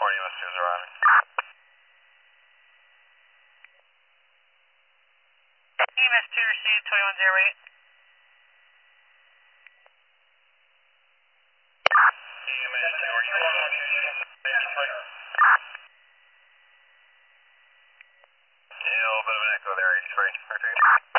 EMS 2 is arriving. EMS 2 received 2108. EMS 2, are you on location? Yeah, a little bit of an echo there, 83.